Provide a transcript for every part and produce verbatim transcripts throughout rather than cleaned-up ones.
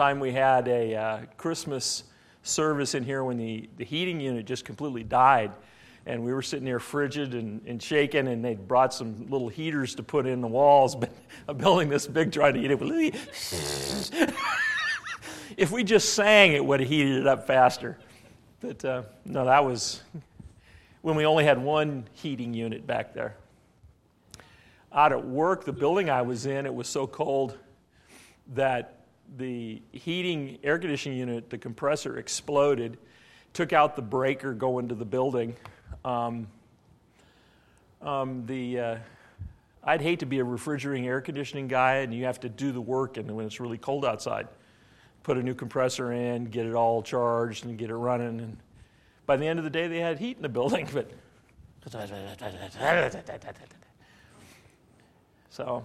time we had a uh, Christmas service in here when the, the heating unit just completely died. And we were sitting there frigid and, and shaking, and they'd brought some little heaters to put in the walls, but a building this big trying to heat it. If we just sang, it would have heated it up faster. But uh, no, that was when we only had one heating unit back there. Out at work, the building I was in, it was so cold that the heating air conditioning unit, the compressor exploded, took out the breaker going to the building. Um, um, the uh, I'd hate to be a refrigerating air conditioning guy and you have to do the work and when it's really cold outside. Put a new compressor in, get it all charged and get it running. And by the end of the day, they had heat in the building. But so.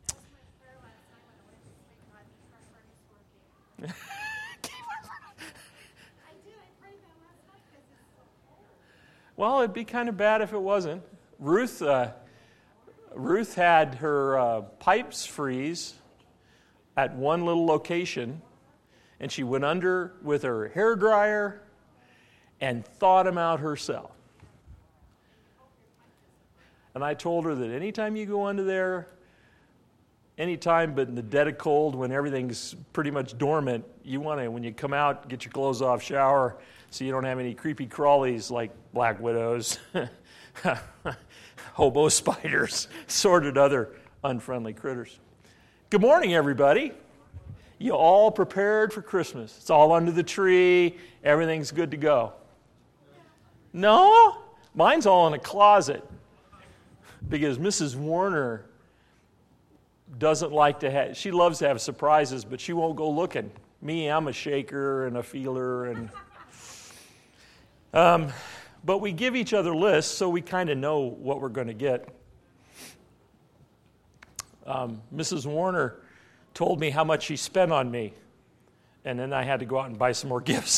Well, it'd be kind of bad if it wasn't. Ruth, uh, Ruth had her uh, pipes freeze at one little location, and she went under with her hairdryer and thawed them out herself. And I told her that anytime you go under there, anytime but in the dead of cold when everything's pretty much dormant, you want to, when you come out, get your clothes off, shower, so you don't have any creepy crawlies like black widows, hobo spiders, assorted other unfriendly critters. Good morning, everybody. You all prepared for Christmas? It's all under the tree. Everything's good to go. No? Mine's all in a closet because Missus Warner doesn't like to have, she loves to have surprises, but she won't go looking. Me, I'm a shaker and a feeler. and. Um, but we give each other lists so we kind of know what we're going to get. Um, Missus Warner told me how much she spent on me, and then I had to go out and buy some more gifts.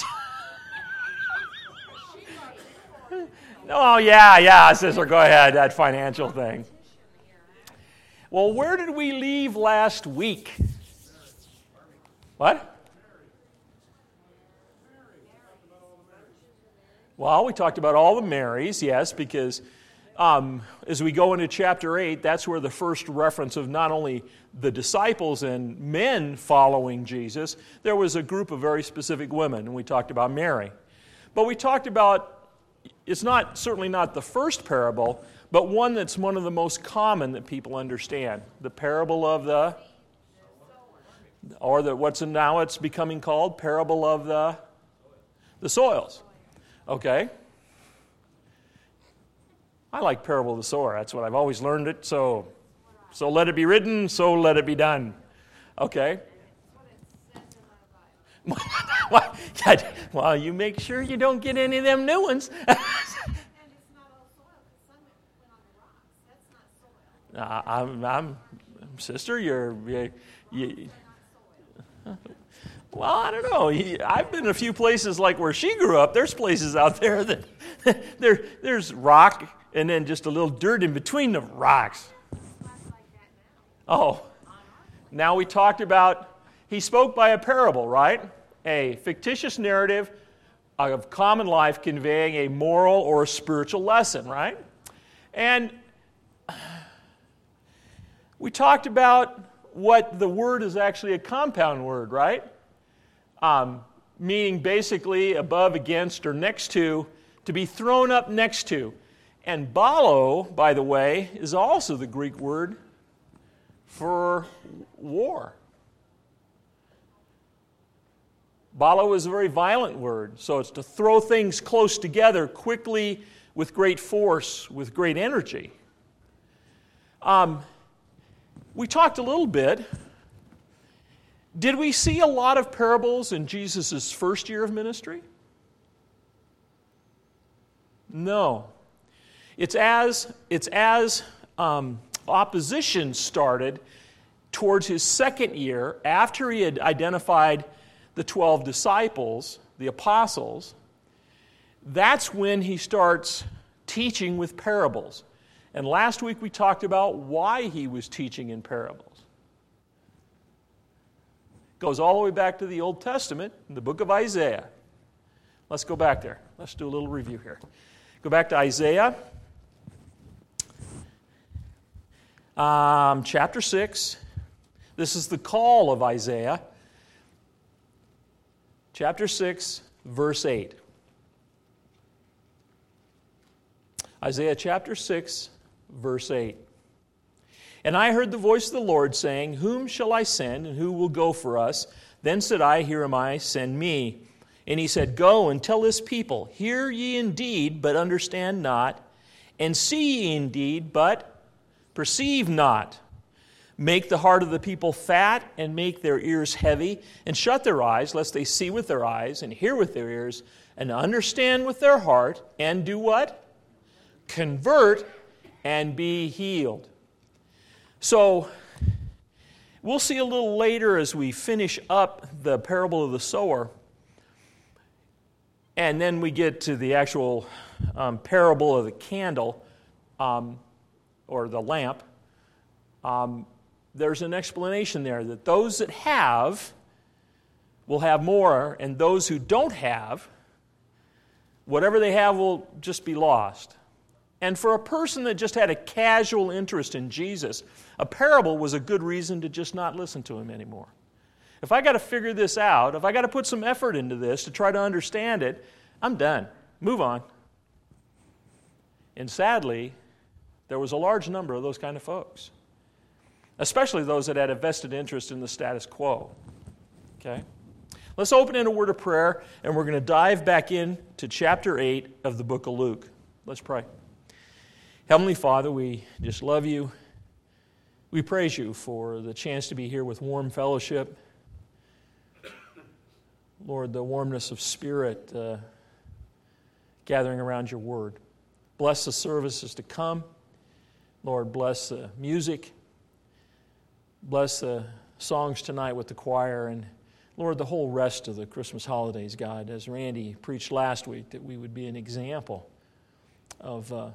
Oh, yeah, yeah, sister, go ahead, that financial thing. Well, where did we leave last week? What? Well, we talked about all the Marys, yes, because um, as we go into chapter eight, that's where the first reference of not only the disciples and men following Jesus, there was a group of very specific women, and we talked about Mary. But we talked about, it's not certainly not the first parable, but one that's one of the most common that people understand. The parable of the, or the what's now it's becoming called, parable of the, the soils. Okay. I like parable of the sower. That's what I've always learned it. So, so let it be written, so let it be done. Okay. Well, you make sure you don't get any of them new ones. Uh, I'm, I'm, sister, you're, you, you, well, I don't know. I've been in a few places like where she grew up. There's places out there that there, there's rock and then just a little dirt in between the rocks. Oh, now we talked about, he spoke by a parable, right? A fictitious narrative of common life conveying a moral or a spiritual lesson, right? And we talked about what the word is actually a compound word, right? Um, meaning basically above, against, or next to, to be thrown up next to. And balo, by the way, is also the Greek word for war. Balo is a very violent word, so it's to throw things close together quickly with great force, with great energy. Um, we talked a little bit. Did we see a lot of parables in Jesus' first year of ministry? No. It's as, it's as um, opposition started towards his second year, after he had identified the twelve disciples, the apostles, that's when he starts teaching with parables. And last week we talked about why he was teaching in parables. Goes all the way back to the Old Testament, in the book of Isaiah. Let's go back there. Let's do a little review here. Go back to Isaiah, um, chapter six. This is the call of Isaiah. Chapter six, verse eight. Isaiah chapter six, verse eight. And I heard the voice of the Lord saying, Whom shall I send, and who will go for us? Then said I, Here am I, send me. And he said, Go and tell this people, Hear ye indeed, but understand not, and see ye indeed, but perceive not. Make the heart of the people fat, and make their ears heavy, and shut their eyes, lest they see with their eyes, and hear with their ears, and understand with their heart, and do what? Convert, and be healed. So, we'll see a little later as we finish up the parable of the sower, and then we get to the actual um, parable of the candle, um, or the lamp. Um, there's an explanation there that those that have will have more, and those who don't have, whatever they have will just be lost. And for a person that just had a casual interest in Jesus, a parable was a good reason to just not listen to him anymore. If I got to figure this out, if I got to put some effort into this to try to understand it, I'm done. Move on. And sadly, there was a large number of those kind of folks, especially those that had a vested interest in the status quo. Okay? Let's open in a word of prayer, and we're going to dive back into chapter eight of the book of Luke. Let's pray. Heavenly Father, we just love you. We praise you for the chance to be here with warm fellowship. Lord, the warmness of spirit uh, gathering around your word. Bless the services to come. Lord, bless the music. Bless the songs tonight with the choir. And Lord, the whole rest of the Christmas holidays, God, as Randy preached last week, that we would be an example of uh,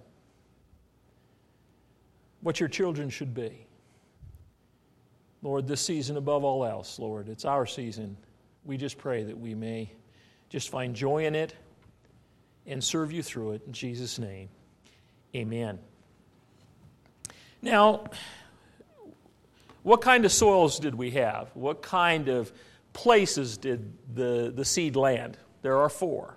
what your children should be. Lord, this season above all else, Lord, it's our season. We just pray that we may just find joy in it and serve you through it. In Jesus' name, amen. Now, what kind of soils did we have? What kind of places did the, the seed land? There are four.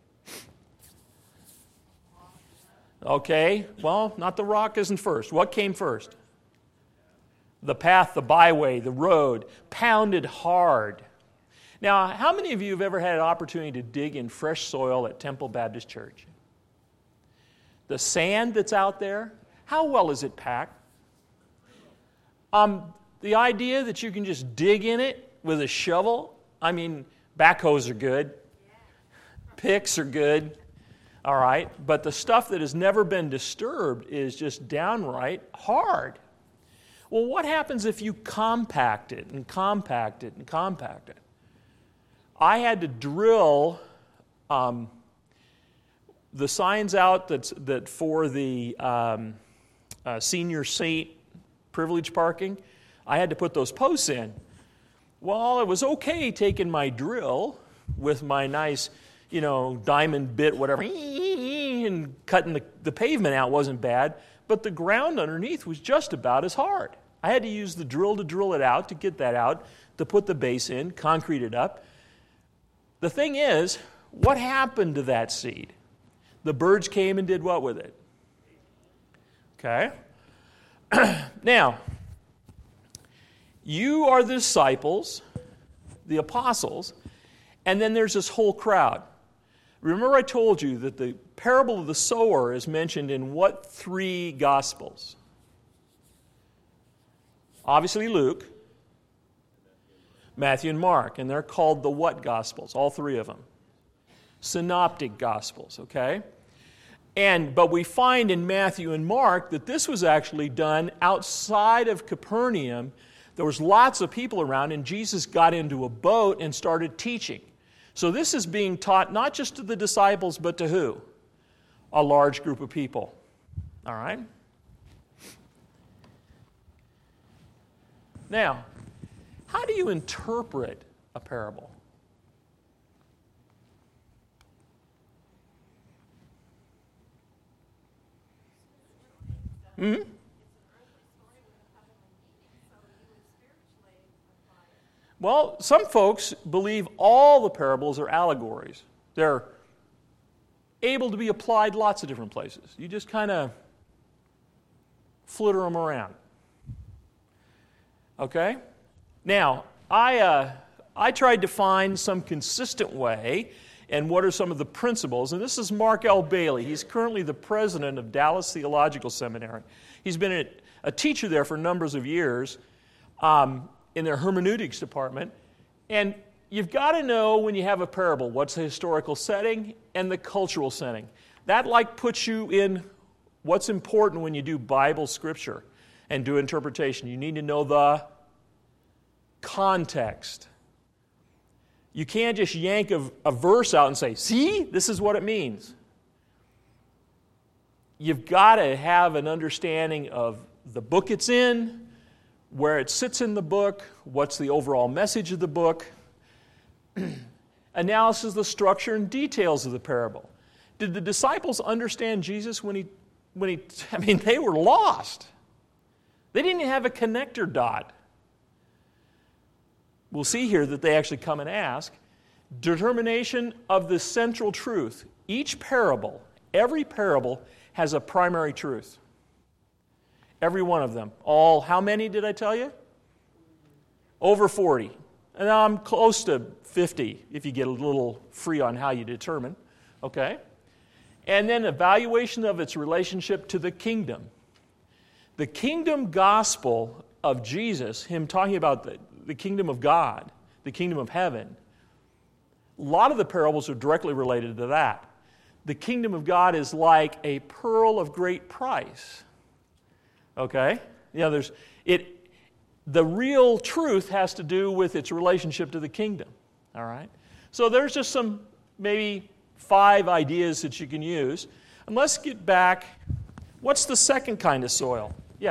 Okay, well, not the rock isn't first. What came first? The path, the byway, the road, pounded hard. Now, how many of you have ever had an opportunity to dig in fresh soil at Temple Baptist Church? The sand that's out there, how well is it packed? Um, the idea that you can just dig in it with a shovel, I mean, backhoes are good, picks are good. All right, but the stuff that has never been disturbed is just downright hard. Well, what happens if you compact it and compact it and compact it? I had to drill um, the signs out that's, that for the um, uh, senior seat privilege parking. I had to put those posts in. Well, it was okay taking my drill with my nice, you know, diamond bit, whatever, and cutting the, the pavement out wasn't bad, but the ground underneath was just about as hard. I had to use the drill to drill it out, to get that out, to put the base in, concrete it up. The thing is, what happened to that seed? The birds came and did what with it? Okay. Now, you are the disciples, the apostles, and then there's this whole crowd. Remember I told you that the parable of the sower is mentioned in what three Gospels? Obviously Luke, Matthew, and Mark, and they're called the what Gospels? All three of them. Synoptic Gospels, okay? And but we find in Matthew and Mark that this was actually done outside of Capernaum. There was lots of people around, and Jesus got into a boat and started teaching. So this is being taught not just to the disciples, but to who? A large group of people. All right? Now, How do you interpret a parable? Hmm? Well, some folks believe all the parables are allegories. They're able to be applied lots of different places. You just kind of flitter them around. Okay? Now, I, uh, I tried to find some consistent way, and what are some of the principles. And this is Mark L. Bailey. He's currently the president of Dallas Theological Seminary. He's been a, a teacher there for numbers of years um, in their hermeneutics department. And you've got to know when you have a parable, what's the historical setting and the cultural setting. That like puts you in what's important when you do Bible scripture and do interpretation. You need to know the context. You can't just yank a, a verse out and say, see, this is what it means. You've got to have an understanding of the book it's in, where it sits in the book, what's the overall message of the book, analysis of the structure and details of the parable. Did the disciples understand Jesus when he, when he, I mean, they were lost. They didn't even have a connector dot. We'll see here that they actually come and ask. Determination of the central truth. Each parable, every parable has a primary truth. Every one of them. All, how many did I tell you? Over forty. And I'm close to fifty if you get a little free on how you determine. Okay? And then evaluation of its relationship to the kingdom. The kingdom gospel of Jesus, him talking about the, the kingdom of God, the kingdom of heaven, a lot of the parables are directly related to that. The kingdom of God is like a pearl of great price. Okay? You know, there's it the real truth has to do with its relationship to the kingdom. All right? So there's just some maybe five ideas that you can use. And let's get back. What's the second kind of soil? Yeah.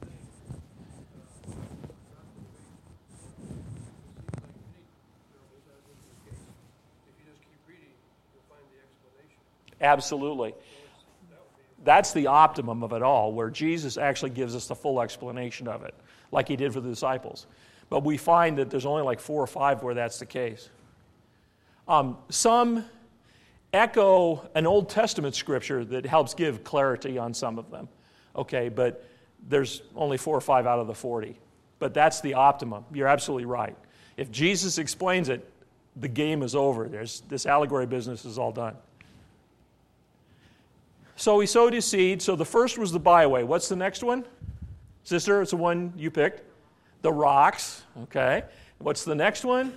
Absolutely. That's the optimum of it all, where Jesus actually gives us the full explanation of it, like he did for the disciples. But we find that there's only like four or five where that's the case. Um, some echo an Old Testament scripture that helps give clarity on some of them. Okay, but there's only four or five out of the forty. But that's the optimum. You're absolutely right. If Jesus explains it, the game is over. There's, this allegory business is all done. So he sowed his seed. So the first was the byway. What's the next one? Sister, it's the one you picked. The rocks. Okay. What's the next one?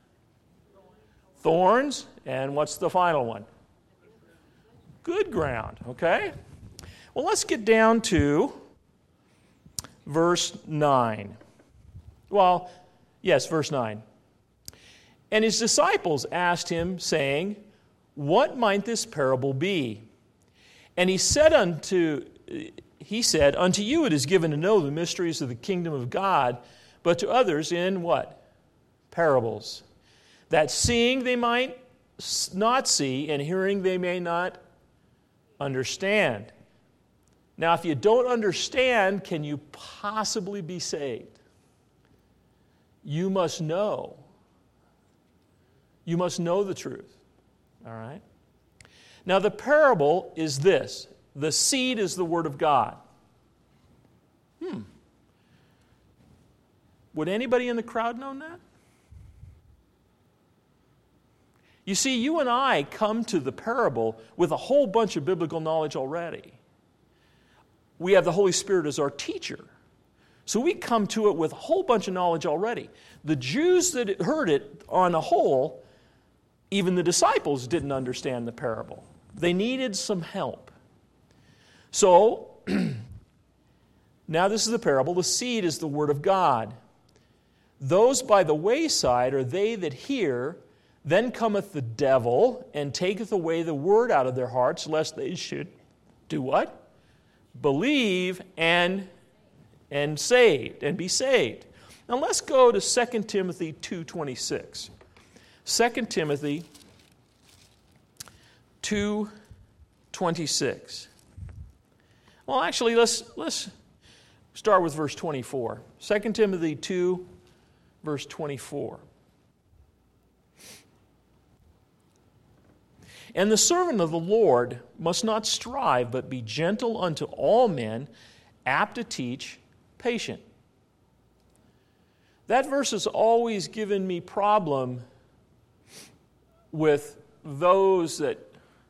Thorns. And what's the final one? Good ground. Okay. Well, let's get down to verse nine. Well, yes, verse nine. And his disciples asked him, saying, what might this parable be? And he said unto, he said, unto you it is given to know the mysteries of the kingdom of God, but to others in what? Parables. That seeing they might not see, and hearing they may not understand. Now, if you don't understand, can you possibly be saved? You must know. You must know the truth. All right? Now, the parable is this. The seed is the word of God. Hmm. Would anybody in the crowd know that? You see, you and I come to the parable with a whole bunch of biblical knowledge already. We have the Holy Spirit as our teacher. So we come to it with a whole bunch of knowledge already. The Jews that heard it on a whole, even the disciples didn't understand the parable. They needed some help. So, now this is the parable. The seed is the word of God. Those by the wayside are they that hear, then cometh the devil, and taketh away the word out of their hearts, lest they should do what? Believe and, and saved, and be saved. Now let's go to Second Timothy two twenty-six. Second Timothy two twenty-six. Well, actually, let's, let's start with verse twenty-four. Second Timothy two, verse twenty-four. And the servant of the Lord must not strive, but be gentle unto all men, apt to teach, patient. That verse has always given me problem with those that...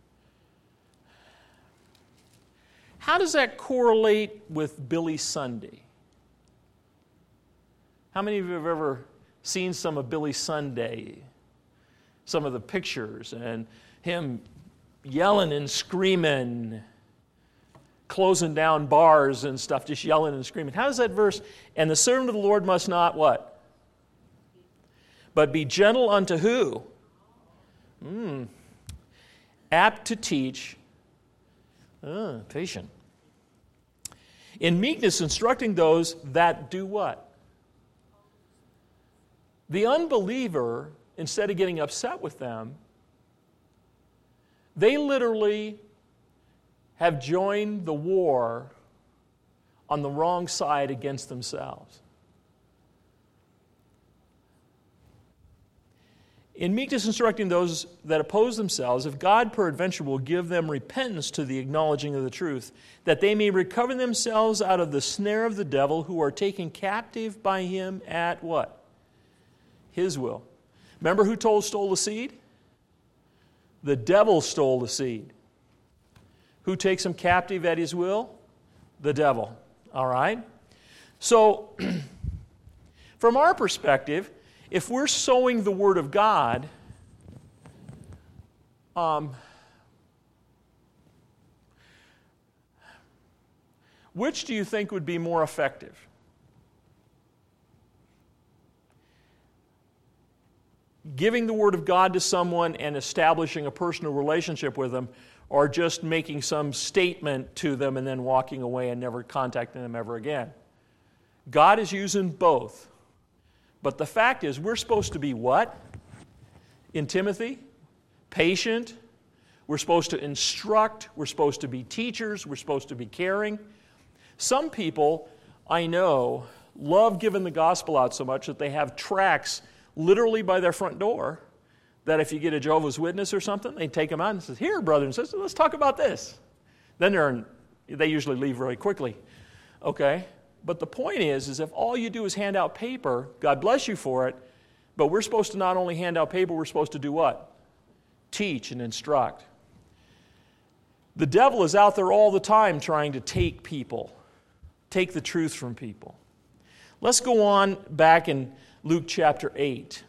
How does that correlate with Billy Sunday? How many of you have ever seen some of Billy Sunday? Some of the pictures and him yelling and screaming, closing down bars and stuff, just yelling and screaming. How does that verse, and the servant of the Lord must not what? But be gentle unto who? Mm. Apt to teach, uh, patient. In meekness instructing those that do what? The unbeliever, instead of getting upset with them, they literally have joined the war on the wrong side against themselves. In meekness instructing those that oppose themselves, if God peradventure will give them repentance to the acknowledging of the truth, that they may recover themselves out of the snare of the devil, who are taken captive by him at what? His will. Remember who told stole the seed? The devil stole the seed. Who takes him captive at his will? The devil. All right? So, from our perspective, if we're sowing the Word of God, um, which do you think would be more effective? Giving the Word of God to someone and establishing a personal relationship with them, or just making some statement to them and then walking away and never contacting them ever again? God is using both. But the fact is, we're supposed to be what? In Timothy? Patient. We're supposed to instruct. We're supposed to be teachers. We're supposed to be caring. Some people, I know, love giving the gospel out so much that they have tracts literally by their front door, that if you get a Jehovah's Witness or something, they take them out and say, "Here, brother and sister, let's talk about this." Then they're in, they usually leave very quickly. Okay? But the point is, is if all you do is hand out paper, God bless you for it, but we're supposed to not only hand out paper, we're supposed to do what? Teach and instruct. The devil is out there all the time trying to take people, take the truth from people. Let's go on back in Luke chapter eight.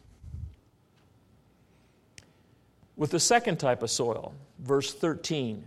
With the second type of soil, verse thirteen.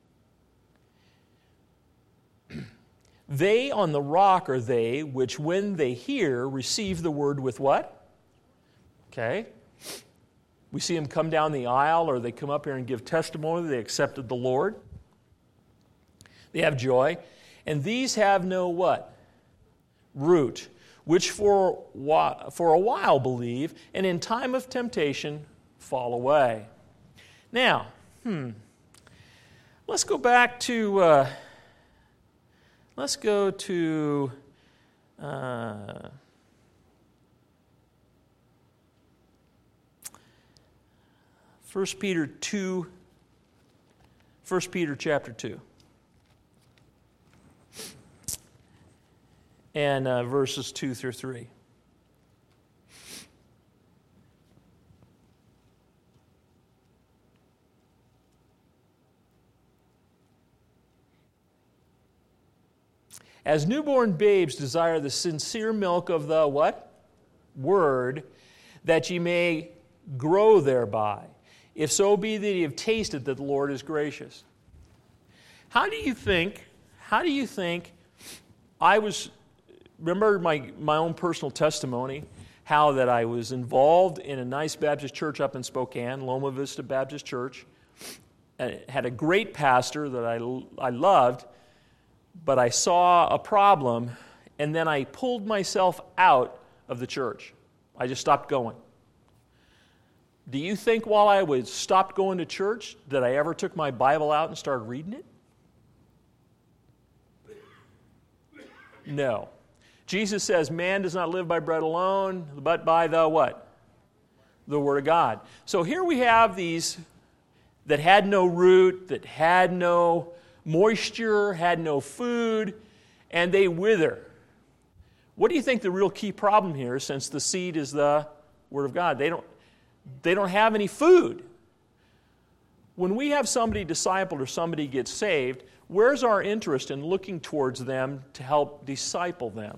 They on the rock are they which when they hear receive the word with what? Okay. We see them come down the aisle, or they come up here and give testimony they accepted the Lord. They have joy. And these have no what? Root, which for, for a while believe, and in time of temptation fall away. Now, hmm, let's go back to, uh, let's go to, uh, First Peter two, First Peter chapter two. And uh, verses two through three. As newborn babes desire the sincere milk of the what? Word, that ye may grow thereby, if so be that ye have tasted that the Lord is gracious. How do you think, how do you think I was... Remember my, my own personal testimony, how that I was involved in a nice Baptist church up in Spokane, Loma Vista Baptist Church. It had a great pastor that I, I loved, but I saw a problem, and then I pulled myself out of the church. I just stopped going. Do you think while I was stopped going to church that I ever took my Bible out and started reading it? No. Jesus says, man does not live by bread alone, but by the what? The Word of God. So here we have these that had no root, that had no moisture, had no food, and they wither. What do you think the real key problem here is, since the seed is the Word of God? They don't, they don't have any food. When we have somebody discipled or somebody gets saved, where's our interest in looking towards them to help disciple them?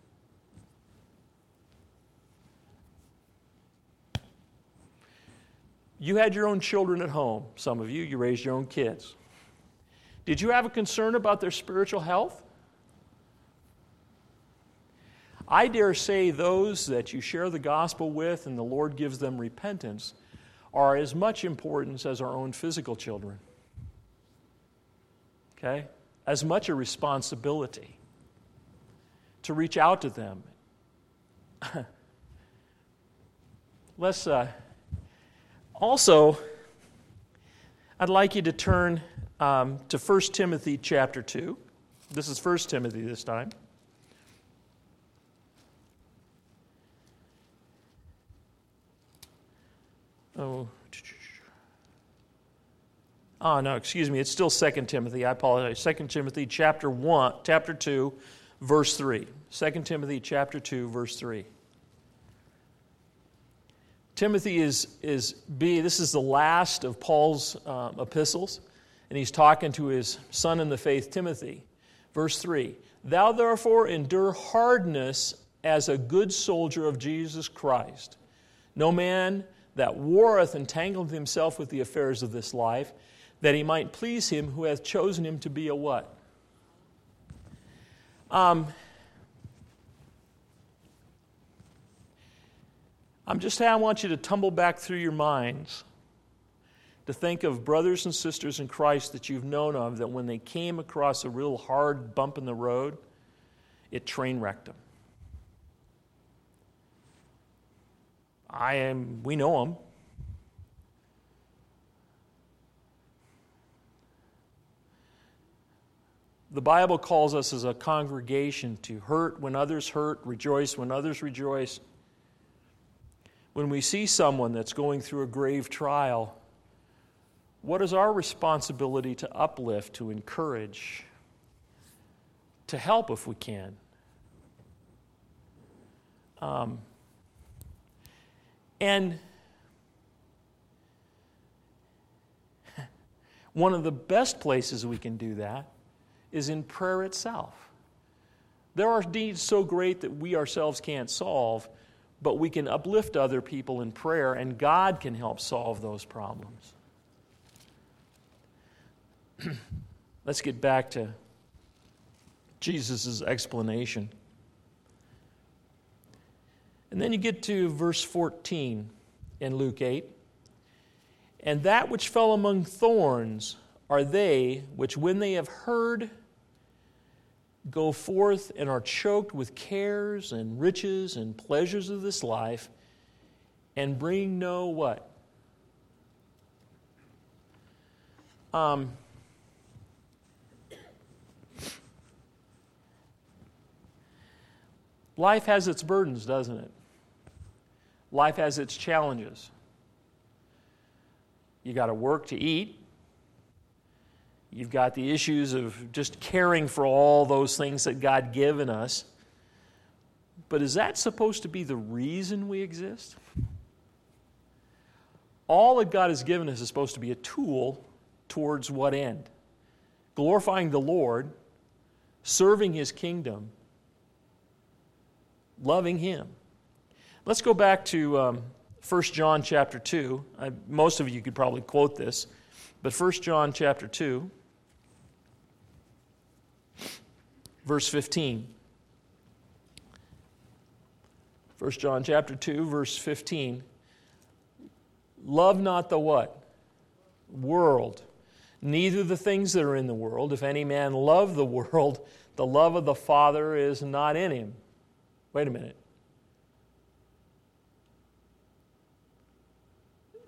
You had your own children at home. Some of you, you raised your own kids. Did you have a concern about their spiritual health? I dare say those that you share the gospel with and the Lord gives them repentance are as much importance as our own physical children. Okay? As much a responsibility to reach out to them. Let's... Uh, Also, I'd like you to turn um, to First Timothy chapter two. This is First Timothy this time. Oh, oh no, excuse me. It's still Second Timothy. I apologize. Second Timothy chapter one, chapter two, verse three. Second Timothy chapter two, verse three. Timothy is, is B, this is the last of Paul's um, epistles, and he's talking to his son in the faith, Timothy. Verse three, thou therefore endure hardness as a good soldier of Jesus Christ. No man that warreth entangleth himself with the affairs of this life, that he might please him who hath chosen him to be a what? Um... I'm just I want you to tumble back through your minds to think of brothers and sisters in Christ that you've known of that when they came across a real hard bump in the road, it train wrecked them. I am, we know them. The Bible calls us as a congregation to hurt when others hurt, rejoice when others rejoice. When we see someone that's going through a grave trial, what is our responsibility to uplift, to encourage, to help if we can? Um, and one of the best places we can do that is in prayer itself. There are needs so great that we ourselves can't solve, but we can uplift other people in prayer, and God can help solve those problems. Let's get back to Jesus' explanation. And then you get to verse fourteen in Luke eight. And that which fell among thorns are they which, when they have heard, go forth and are choked with cares and riches and pleasures of this life, and bring no what? Um, life has its burdens, doesn't it? Life has its challenges. You got to work to eat. You've got the issues of just caring for all those things that God given us. But is that supposed to be the reason we exist? All that God has given us is supposed to be a tool towards what end? Glorifying the Lord, serving His kingdom, loving Him. Let's go back to um, First John chapter two. I, most of you could probably quote this, but First John chapter two. Verse fifteen. First John chapter two, verse fifteen. Love not the what? World. Neither the things that are in the world. If any man love the world, the love of the Father is not in him. Wait a minute.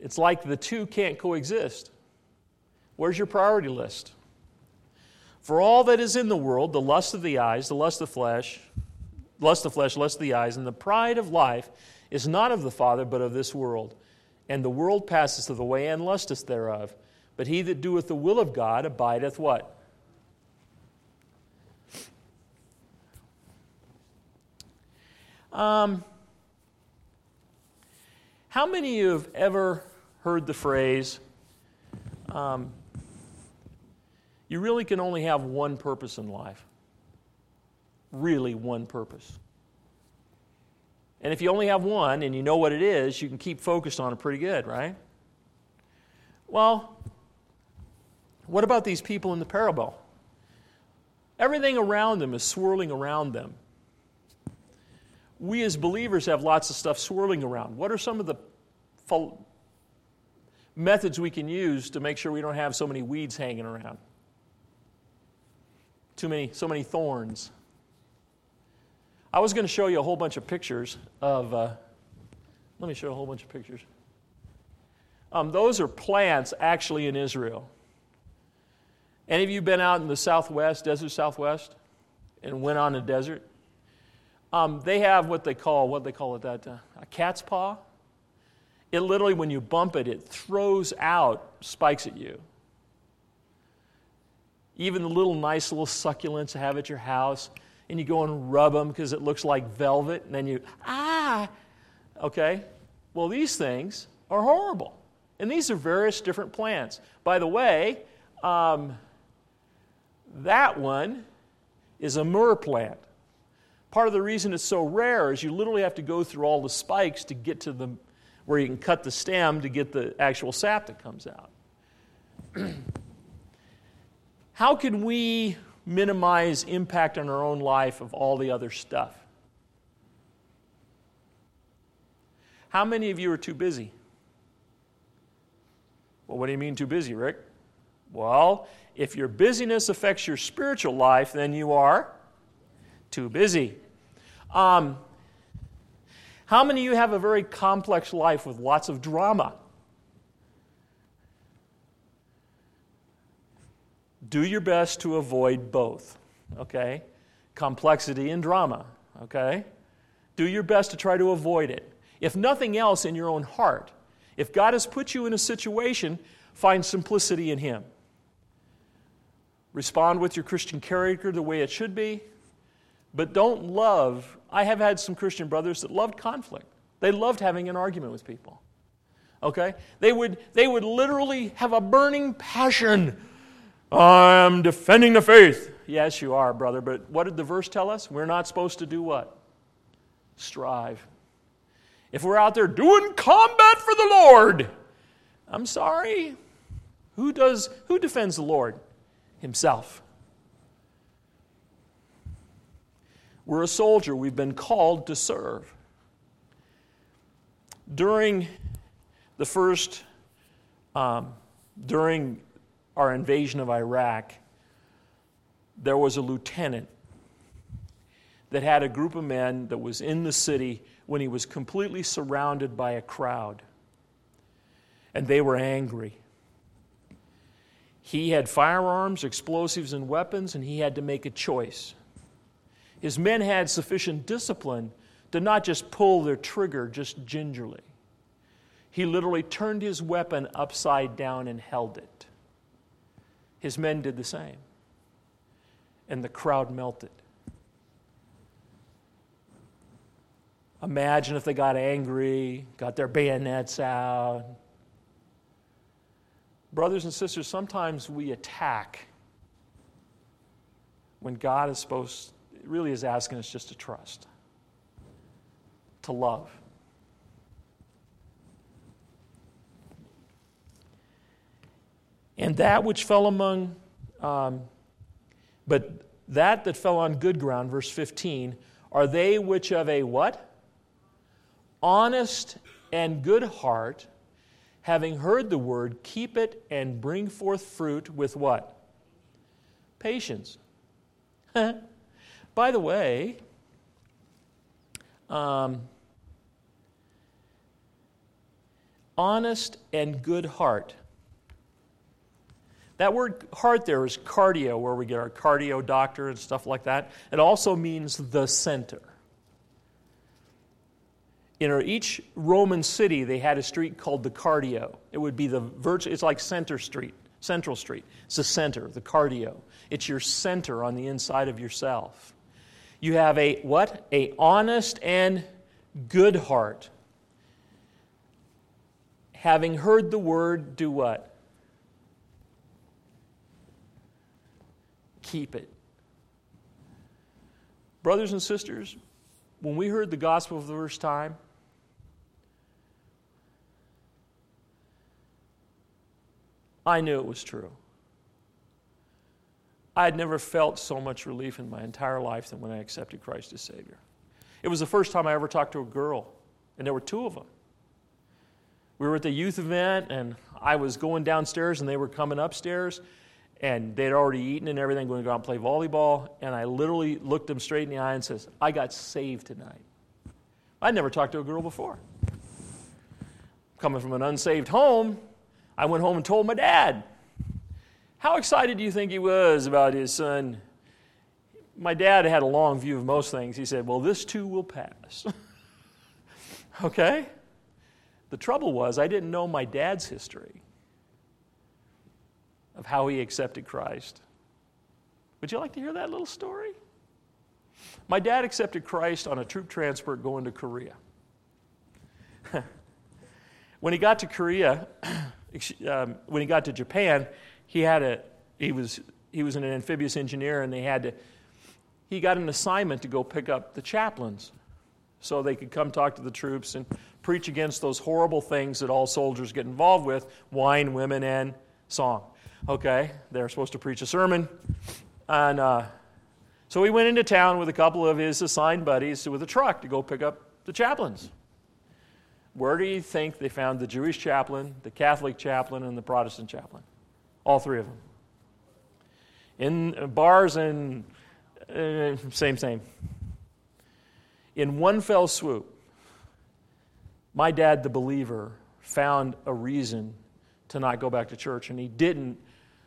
It's like the two can't coexist. Where's your priority list? For all that is in the world, the lust of the eyes, the lust of flesh, lust of flesh, lust of the eyes, and the pride of life is not of the Father, but of this world. And the world passeth away, and lusteth thereof. But he that doeth the will of God abideth what? Um, how many of you have ever heard the phrase, um, you really can only have one purpose in life? Really one purpose. And if you only have one and you know what it is, you can keep focused on it pretty good, right? Well, what about these people in the parable? Everything around them is swirling around them. We as believers have lots of stuff swirling around. What are some of the fo- methods we can use to make sure we don't have so many weeds hanging around? Too many, so many thorns. I was going to show you a whole bunch of pictures of, uh, let me show you a whole bunch of pictures. Um, those are plants actually in Israel. Any of you been out in the Southwest, desert Southwest, and went on a desert? Um, they have what they call, what they call it, that uh, a cat's paw. It literally, when you bump it, it throws out spikes at you. Even the little nice little succulents you have at your house, and you go and rub them because it looks like velvet, and then you, ah, okay? Well, these things are horrible. And these are various different plants. By the way, um, that one is a myrrh plant. Part of the reason it's so rare is you literally have to go through all the spikes to get to the, where you can cut the stem to get the actual sap that comes out. How can we minimize impact on our own life of all the other stuff? How many of you are too busy? Well, what do you mean too busy, Rick? Well, if your busyness affects your spiritual life, then you are too busy. Um, how many of you have a very complex life with lots of drama? Do your best to avoid both, okay? Complexity and drama, okay? Do your best to try to avoid it. If nothing else, in your own heart. If God has put you in a situation, find simplicity in Him. Respond with your Christian character the way it should be, but don't love. I have had some Christian brothers that loved conflict. They loved having an argument with people, okay? They would, they would literally have a burning passion. I'm defending the faith. Yes, you are, brother, but what did the verse tell us? We're not supposed to do what? Strive. If we're out there doing combat for the Lord, I'm sorry. Who does? Who defends the Lord? Himself. We're a soldier. We've been called to serve. During the first, um, during our invasion of Iraq, there was a lieutenant that had a group of men that was in the city when he was completely surrounded by a crowd. And they were angry. He had firearms, explosives, and weapons, and he had to make a choice. His men had sufficient discipline to not just pull their trigger just gingerly. He literally turned his weapon upside down and held it. His men did the same. And the crowd melted. Imagine if they got angry, got their bayonets out. Brothers and sisters, sometimes we attack when God is supposed, really is asking us just to trust, to love. And that which fell among, um, but that that fell on good ground, verse fifteen, are they which of a what? Honest and good heart, having heard the word, keep it and bring forth fruit with what? Patience. By the way, um, honest and good heart. That word heart there is cardio, where we get our cardio doctor and stuff like that. It also means the center. In each Roman city, they had a street called the Cardio. It would be the virtu- it's like Center Street, Central Street. It's the center, the cardio. It's your center on the inside of yourself. You have a what? A honest and good heart. Having heard the word, do what? Keep it. Brothers and sisters, when we heard the gospel for the first time, I knew it was true. I had never felt so much relief in my entire life than when I accepted Christ as Savior. It was the first time I ever talked to a girl, and there were two of them. We were at the youth event, and I was going downstairs, and they were coming upstairs, and they'd already eaten and everything, going to go out and play volleyball, and I literally looked them straight in the eye and says, I got saved tonight. I'd never talked to a girl before. Coming from an unsaved home, I went home and told my dad. How excited do you think he was about his son? My dad had a long view of most things. He said, well, this too will pass. Okay? The trouble was, I didn't know my dad's history of how he accepted Christ. Would you like to hear that little story? My dad accepted Christ on a troop transport going to Korea. When he got to Korea, um, when he got to Japan, he had a he was he was an amphibious engineer, and they had to he got an assignment to go pick up the chaplains so they could come talk to the troops and preach against those horrible things that all soldiers get involved with: wine, women, and song. Okay, they're supposed to preach a sermon, and uh, so he went into town with a couple of his assigned buddies with a truck to go pick up the chaplains. Where do you think they found the Jewish chaplain, the Catholic chaplain, and the Protestant chaplain? All three of them. In bars and uh, same, same. In one fell swoop, my dad, the believer, found a reason to not go back to church, and he didn't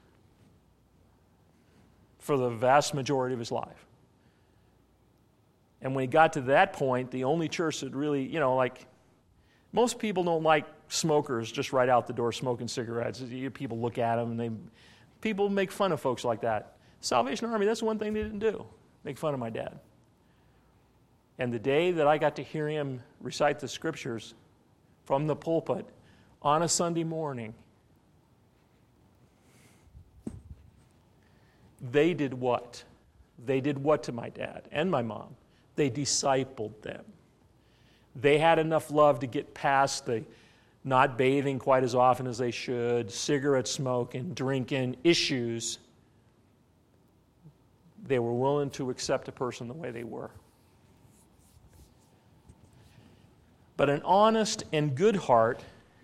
for the vast majority of his life. And when he got to that point, the only church that really, you know, like, most people don't like smokers just right out the door smoking cigarettes. People look at them, and they, people make fun of folks like that. Salvation Army, that's one thing they didn't do, make fun of my dad. And the day that I got to hear him recite the scriptures from the pulpit on a Sunday morning, they did what? They did what to my dad and my mom? They discipled them. They had enough love to get past the not bathing quite as often as they should, cigarette smoking, drinking issues. They were willing to accept a person the way they were. But an honest and good heart,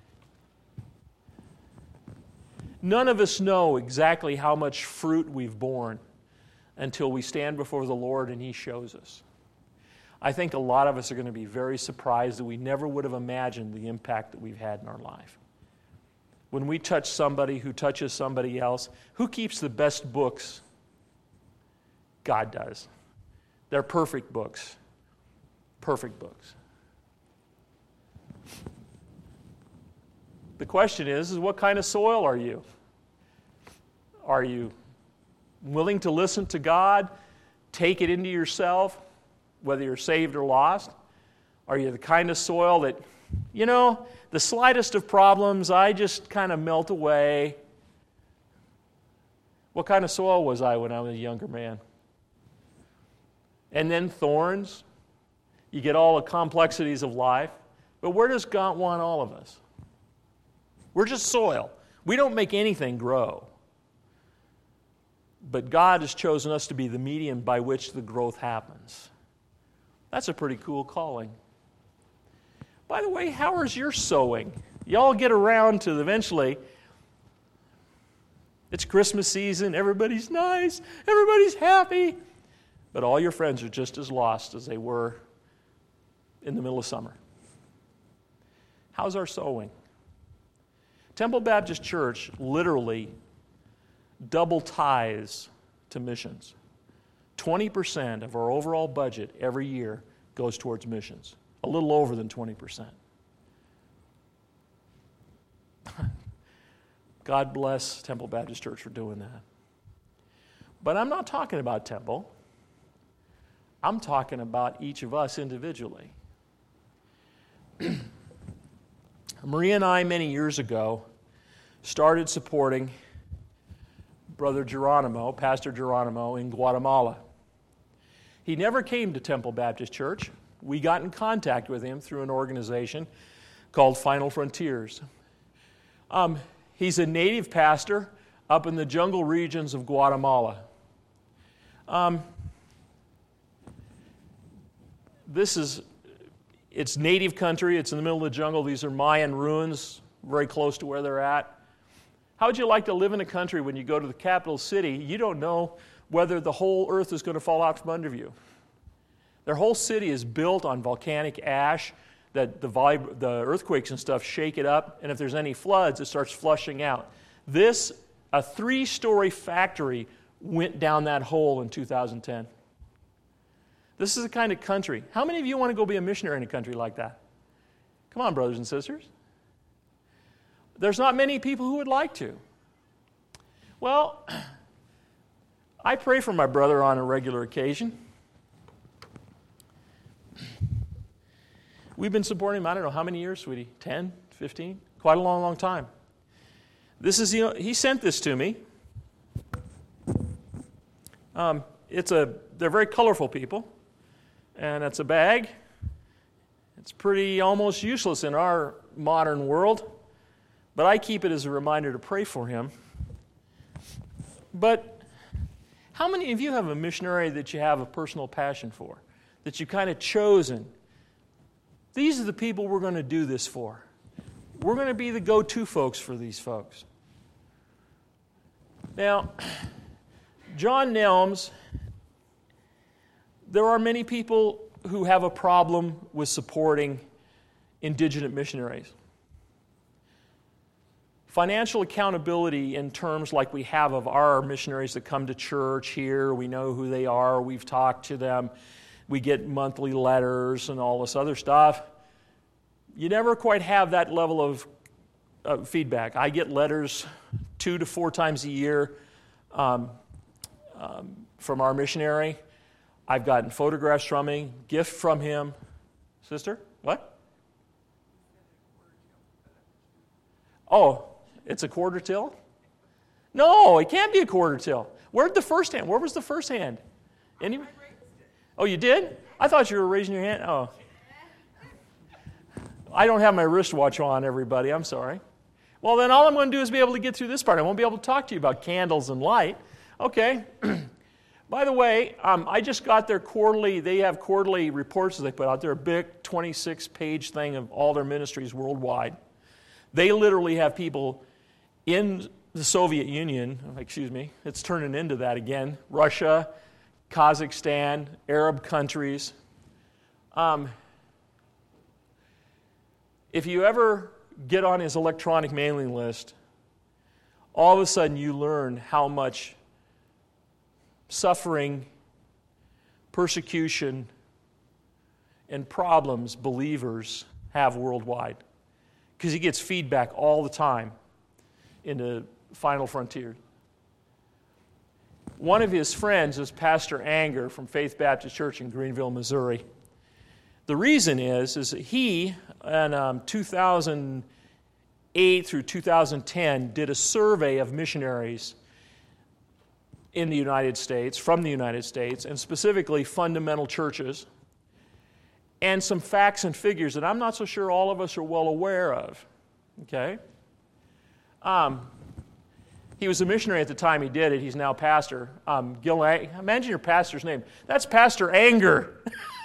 none of us know exactly how much fruit we've borne until we stand before the Lord and He shows us. I think a lot of us are going to be very surprised that we never would have imagined the impact that we've had in our life. When we touch somebody who touches somebody else, who keeps the best books? God does. They're perfect books. Perfect books. The question is, is what kind of soil are you? Are you willing to listen to God, take it into yourself, whether you're saved or lost? Are you the kind of soil that, you know, the slightest of problems, I just kind of melt away? What kind of soil was I when I was a younger man? And then thorns. You get all the complexities of life. But where does God want all of us? We're just soil. We don't make anything grow. But God has chosen us to be the medium by which the growth happens. That's a pretty cool calling. By the way, how is your sowing? Y'all get around to eventually, it's Christmas season, everybody's nice, everybody's happy, but all your friends are just as lost as they were in the middle of summer. How's our sowing? Temple Baptist Church literally double tithes to missions. twenty percent of our overall budget every year goes towards missions. A little over than twenty percent. God bless Temple Baptist Church for doing that. But I'm not talking about Temple. I'm talking about each of us individually. Maria and I, many years ago, started supporting Brother Geronimo, Pastor Geronimo, in Guatemala. He never came to Temple Baptist Church. We got in contact with him through an organization called Final Frontiers. Um, he's a native pastor up in the jungle regions of Guatemala. Um, this is, it's native country. It's in the middle of the jungle. These are Mayan ruins, very close to where they're at. How would you like to live in a country when you go to the capital city, you don't know whether the whole earth is going to fall out from under you? Their whole city is built on volcanic ash, that the, vib- the earthquakes and stuff shake it up, and if there's any floods, it starts flushing out. This, a three-story factory went down that hole in two thousand ten. This is the kind of country. How many of you want to go be a missionary in a country like that? Come on, brothers and sisters. There's not many people who would like to. Well, I pray for my brother on a regular occasion. We've been supporting him, I don't know, how many years, sweetie? ten, fifteen? Quite a long, long time. This is, you know, he sent this to me. Um, it's a, they're very colorful people. And it's a bag. It's pretty almost useless in our modern world. But I keep it as a reminder to pray for him. But how many of you have a missionary that you have a personal passion for? That you've kind of chosen? These are the people we're going to do this for. We're going to be the go-to folks for these folks. Now, John Nelms, there are many people who have a problem with supporting indigenous missionaries. Financial accountability in terms like we have of our missionaries that come to church here, we know who they are, we've talked to them, we get monthly letters and all this other stuff. You never quite have that level of uh, feedback. I get letters two to four times a year um, um, from our missionary. I've gotten photographs from him, gift from him. Sister, what? Oh, it's a quarter till? No, it can't be a quarter till. Where'd the first hand? Where was the first hand? Anyway? Oh, you did? I thought you were raising your hand. Oh. I don't have my wristwatch on, everybody. I'm sorry. Well, then all I'm going to do is be able to get through this part. I won't be able to talk to you about candles and light. Okay. By the way, um, I just got their quarterly, they have quarterly reports that they put out. They're a big twenty-six page thing of all their ministries worldwide. They literally have people in the Soviet Union, excuse me, it's turning into that again, Russia, Kazakhstan, Arab countries. Um, if you ever get on his electronic mailing list, all of a sudden you learn how much suffering, persecution, and problems believers have worldwide. Because he gets feedback all the time into Final Frontier. One of his friends is Pastor Anger from Faith Baptist Church in Greenville, Missouri. The reason is, is that he, in um, two thousand eight through two thousand ten, did a survey of missionaries in the United States, from the United States, and specifically fundamental churches, and some facts and figures that I'm not so sure all of us are well aware of. Okay? Um, he was a missionary at the time he did it. He's now pastor. Um, Gil, imagine your pastor's name. That's Pastor Anger.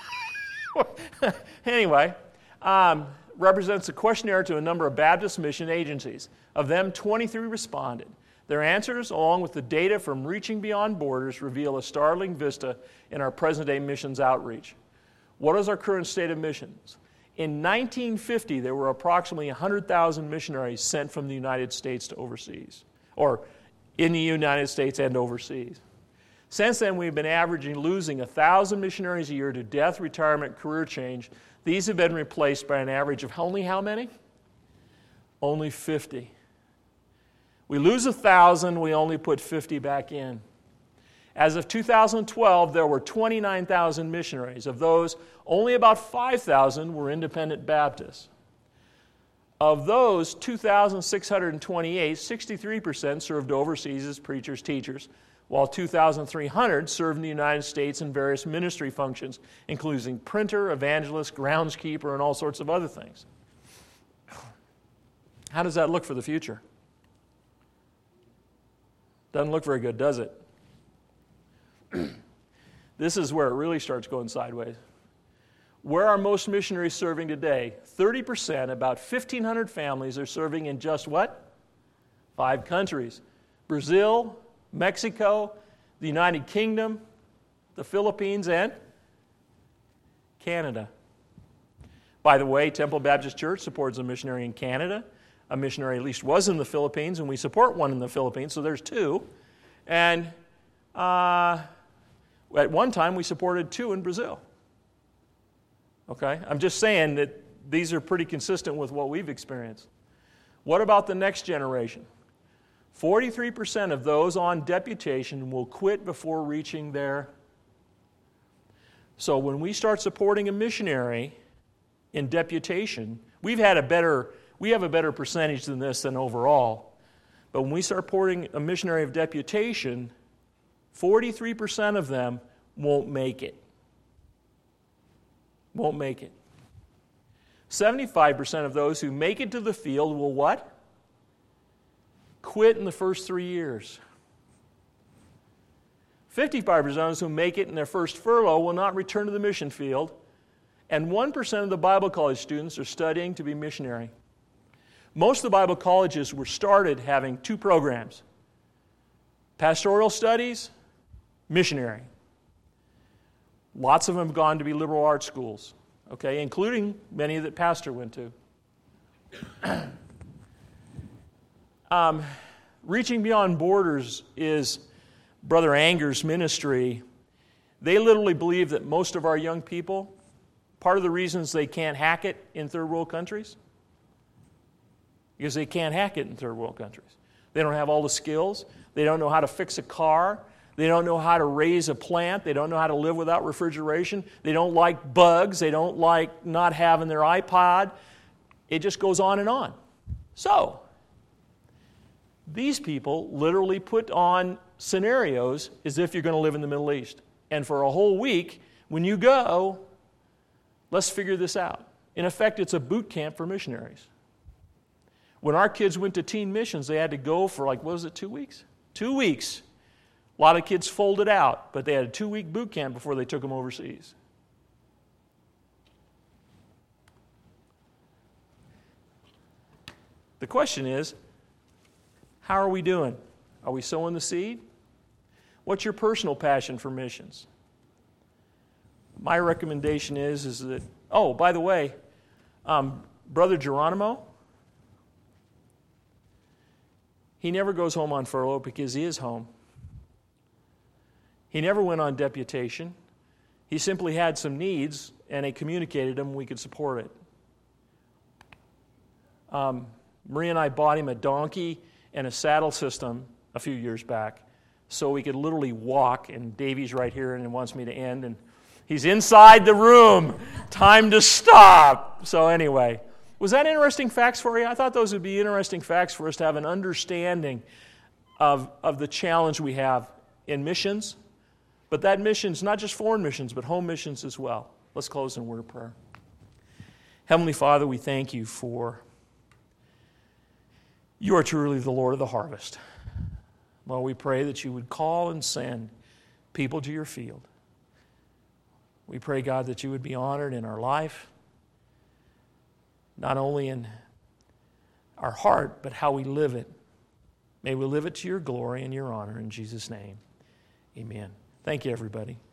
Anyway, um, represents a questionnaire to a number of Baptist mission agencies. Of them, twenty-three responded. Their answers, along with the data from Reaching Beyond Borders, reveal a startling vista in our present-day missions outreach. What is our current state of missions? In nineteen fifty, there were approximately one hundred thousand missionaries sent from the United States to overseas, or in the United States and overseas. Since then, we've been averaging losing one thousand missionaries a year to death, retirement, career change. These have been replaced by an average of only how many? Only fifty. We lose one thousand, we only put fifty back in. As of two thousand twelve, there were twenty-nine thousand missionaries. Of those, only about five thousand were independent Baptists. Of those two thousand six hundred twenty-eight, sixty-three percent served overseas as preachers, teachers, while two thousand three hundred served in the United States in various ministry functions, including printer, evangelist, groundskeeper, and all sorts of other things. How does that look for the future? Doesn't look very good, does it? This is where it really starts going sideways. Where are most missionaries serving today? thirty percent, about fifteen hundred families, are serving in just what? Five countries. Brazil, Mexico, the United Kingdom, the Philippines, and Canada. By the way, Temple Baptist Church supports a missionary in Canada. A missionary at least was in the Philippines, and we support one in the Philippines, so there's two. And uh, at one time, we supported two in Brazil. Okay? I'm just saying that these are pretty consistent with what we've experienced. What about the next generation? forty-three percent of those on deputation will quit before reaching their... So when we start supporting a missionary in deputation, we've had a better... We have a better percentage than this than overall. But when we start supporting a missionary of deputation, forty-three percent of them won't make it. Won't make it. seventy-five percent of those who make it to the field will what? Quit in the first three years. fifty-five percent of those who make it in their first furlough will not return to the mission field. And one percent of the Bible college students are studying to be missionary. Most of the Bible colleges were started having two programs: pastoral studies, missionary. Lots of them have gone to be liberal arts schools, okay, including many that Pastor went to. um, Reaching Beyond Borders is Brother Anger's ministry. They literally believe that most of our young people, part of the reasons they can't hack it in third world countries, because they can't hack it in third world countries. They don't have all the skills. They don't know how to fix a car. They don't know how to raise a plant. They don't know how to live without refrigeration. They don't like bugs. They don't like not having their iPod. It just goes on and on. So, these people literally put on scenarios as if you're going to live in the Middle East. And for a whole week, when you go, let's figure this out. In effect, it's a boot camp for missionaries. When our kids went to teen missions, they had to go for like, what was it, two weeks? Two weeks. A lot of kids folded out, but they had a two-week boot camp before they took them overseas. The question is, how are we doing? Are we sowing the seed? What's your personal passion for missions? My recommendation is, is that, oh, by the way, um, Brother Geronimo, he never goes home on furlough because he is home. He never went on deputation. He simply had some needs, and he communicated them, and we could support it. Um, Maria and I bought him a donkey and a saddle system a few years back so he could literally walk, and Davey's right here and wants me to end, and he's inside the room. Time to stop. So anyway, was that interesting facts for you? I thought those would be interesting facts for us to have an understanding of, of the challenge we have in missions. But that mission's not just foreign missions, but home missions as well. Let's close in a word of prayer. Heavenly Father, we thank you for you are truly the Lord of the harvest. Lord, we pray that you would call and send people to your field. We pray, God, that you would be honored in our life, not only in our heart, but how we live it. May we live it to your glory and your honor. In Jesus' name, amen. Thank you, everybody.